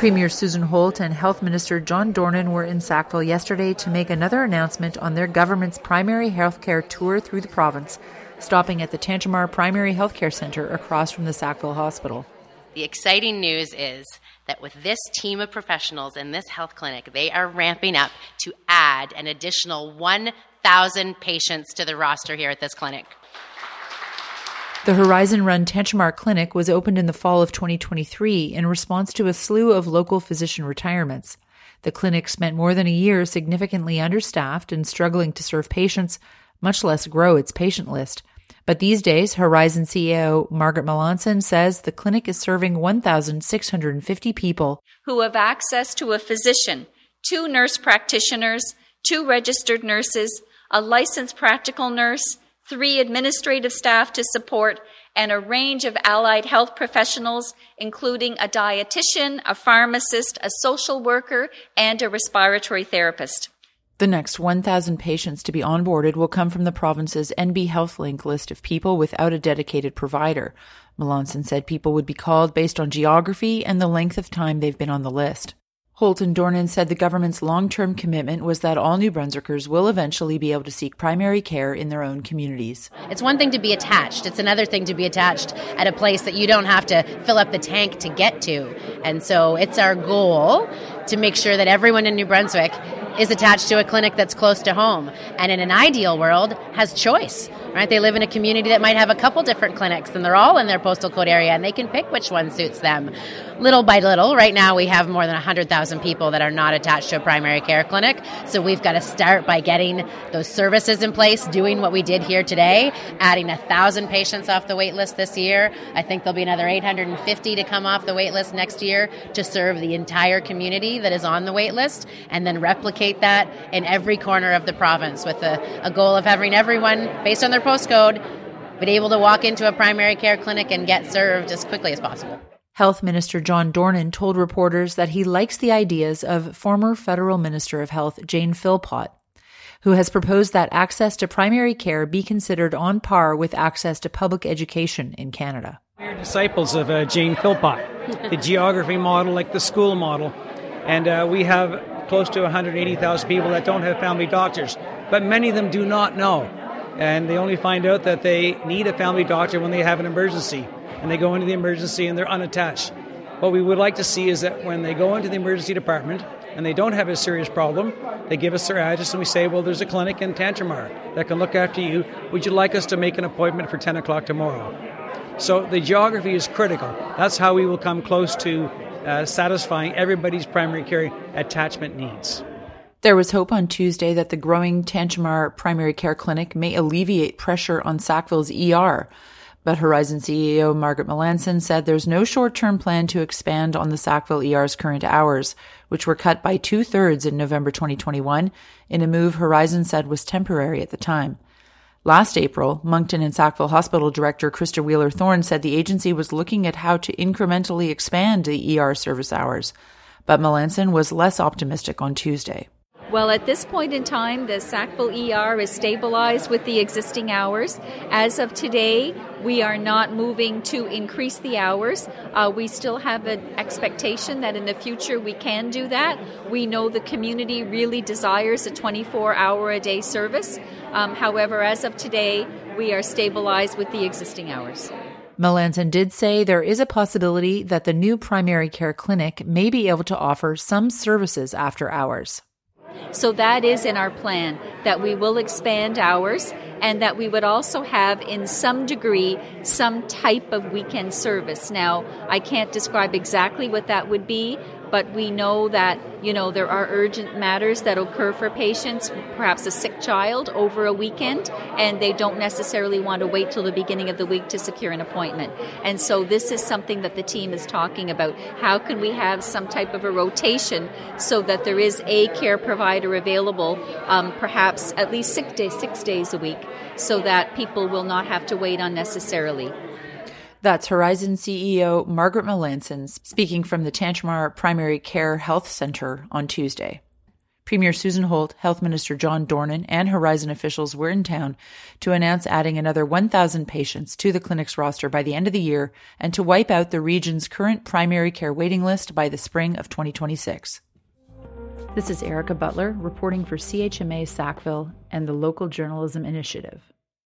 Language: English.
Premier Susan Holt and Health Minister John Dornan were in Sackville yesterday to make another announcement on their government's primary healthcare tour through the province, stopping at the Tantramar Primary Healthcare Centre across from the Sackville Hospital. The exciting news is that with this team of professionals in this health clinic, they are ramping up to add an additional 1,000 patients to the roster here at this clinic. The Horizon-run Tantramar Clinic was opened in the fall of 2023 in response to a slew of local physician retirements. The clinic spent more than a year significantly understaffed and struggling to serve patients, much less grow its patient list. But these days, Horizon CEO Margaret Melanson says the clinic is serving 1,650 people who have access to a physician, 2 nurse practitioners, 2 registered nurses, a licensed practical nurse, 3 administrative staff to support, and a range of allied health professionals, including a dietitian, a pharmacist, a social worker, and a respiratory therapist. The next 1,000 patients to be onboarded will come from the province's NB HealthLink list of people without a dedicated provider. Melanson said people would be called based on geography and the length of time they've been on the list. Holt and Dornan said the government's long-term commitment was that all New Brunswickers will eventually be able to seek primary care in their own communities. It's one thing to be attached. It's another thing to be attached at a place that you don't have to fill up the tank to get to. And so it's our goal to make sure that everyone in New Brunswick is attached to a clinic that's close to home. And in an ideal world, has choice. Right? They live in a community that might have a couple different clinics, and they're all in their postal code area, and they can pick which one suits them. Little by little, right now we have more than 100,000 people that are not attached to a primary care clinic, so we've got to start by getting those services in place, doing what we did here today, adding 1,000 patients off the wait list this year. I think there'll be another 850 to come off the wait list next year to serve the entire community that is on the wait list, and then replicate that in every corner of the province with a goal of having everyone, based on their postcode, be able to walk into a primary care clinic and get served as quickly as possible. Health Minister John Dornan told reporters that he likes the ideas of former Federal Minister of Health Jane Philpott, who has proposed that access to primary care be considered on par with access to public education in Canada. We're disciples of Jane Philpott, the geography model, like the school model, and we have close to 180,000 people that don't have family doctors, but many of them do not know. And they only find out that they need a family doctor when they have an emergency. And they go into the emergency and they're unattached. What we would like to see is that when they go into the emergency department and they don't have a serious problem, they give us their address and we say, well, there's a clinic in Tantramar that can look after you. Would you like us to make an appointment for 10 o'clock tomorrow? So the geography is critical. That's how we will come close to satisfying everybody's primary care attachment needs. There was hope on Tuesday that the growing Tantramar Primary Care Clinic may alleviate pressure on Sackville's ER, but Horizon CEO Margaret Melanson said there's no short-term plan to expand on the Sackville ER's current hours, which were cut by 2/3 in November 2021, in a move Horizon said was temporary at the time. Last April, Moncton and Sackville Hospital Director Krista Wheeler-Thorne said the agency was looking at how to incrementally expand the ER service hours, but Melanson was less optimistic on Tuesday. Well, at this point in time, the Sackville ER is stabilized with the existing hours. As of today, we are not moving to increase the hours. We still have an expectation that in the future we can do that. We know the community really desires a 24-hour-a-day service. However, as of today, we are stabilized with the existing hours. Melanson did say there is a possibility that the new primary care clinic may be able to offer some services after hours. So that is in our plan, that we will expand hours and that we would also have, in some degree, some type of weekend service. Now, I can't describe exactly what that would be, but we know that, there are urgent matters that occur for patients, perhaps a sick child over a weekend, and they don't necessarily want to wait till the beginning of the week to secure an appointment. And so this is something that the team is talking about. How can we have some type of a rotation so that there is a care provider available, perhaps at least 6 days a week, so that people will not have to wait unnecessarily. That's Horizon CEO Margaret Melanson speaking from the Tantramar Primary Care Health Centre on Tuesday. Premier Susan Holt, Health Minister John Dornan, and Horizon officials were in town to announce adding another 1,000 patients to the clinic's roster by the end of the year and to wipe out the region's current primary care waiting list by the spring of 2026. This is Erica Butler reporting for CHMA Sackville and the Local Journalism Initiative.